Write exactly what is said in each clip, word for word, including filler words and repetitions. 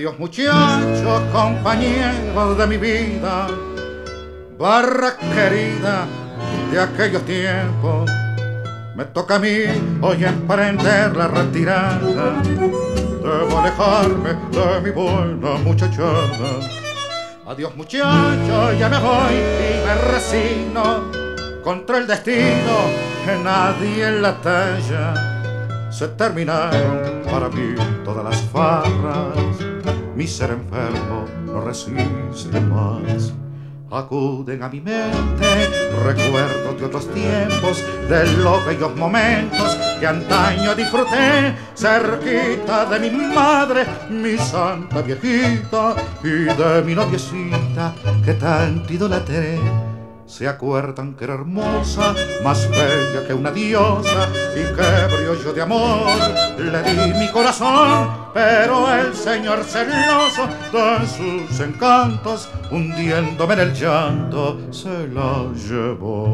Adiós muchachos, compañeros de mi vida, barra querida de aquellos tiempos. Me toca a mí hoy emprender la retirada. Debo alejarme de mi buena muchachada. Adiós muchachos, ya me voy y me resigno contra el destino, que nadie en la talla. Se terminaron para mí todas las farras. Mi ser enfermo no resiste más. Acuden a mi mente recuerdos de otros tiempos, de los bellos momentos que antaño disfruté cerquita de mi madre, mi santa viejita, y de mi noviecita que tanto idolatré. Se acuerdan que era hermosa, más bella que una diosa, y que briollo de amor le di mi corazón, pero el señor celoso de sus encantos, hundiéndome en el llanto, se la llevó.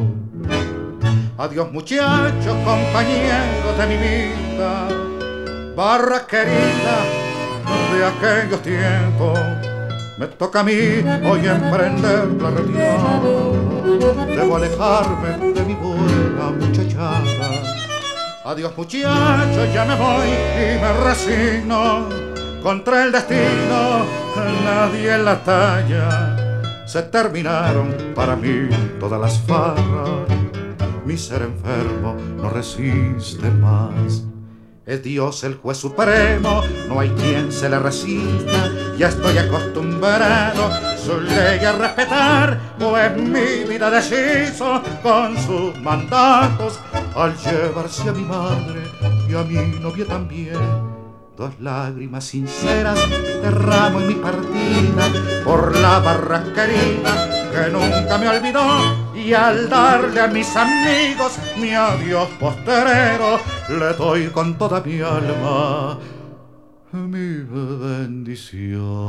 Adiós muchachos, compañeros de mi vida, barra querida de aquellos tiempos. Me toca a mí hoy emprender la retirada. Debo alejarme de mi buena muchachada. Adiós muchachos, ya me voy y me resigno contra el destino, nadie en la talla. Se terminaron para mí todas las farras. Mi ser enfermo no resiste más. Es Dios el juez supremo, no hay quien se le resista. Ya estoy acostumbrado su ley a respetar, pues mi vida deshizo con sus mandatos al llevarse a mi madre y a mi novia también. Dos lágrimas sinceras derramo en mi partida por la barra querida que nunca me olvidó, y al darle a mis amigos mi adiós postrero le doy con toda mi alma mi bendición.